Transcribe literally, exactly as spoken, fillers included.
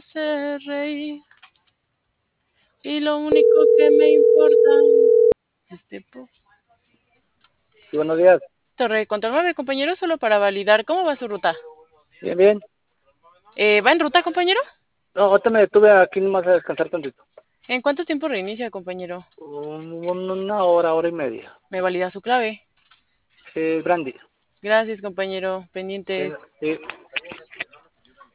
hacer reír. Y lo único que me importa es tipo. Sí, buenos días. Torre control nueve, compañero, solo para validar cómo va su ruta. Bien, bien. Eh, ¿Va en ruta, compañero? No, ahorita me detuve aquí nomás a descansar tantito. ¿En cuánto tiempo reinicia, compañero? Un- una hora, hora y media. ¿Me valida su clave? Eh, Brandy. Gracias, compañero. Sí, Pendientes. sí.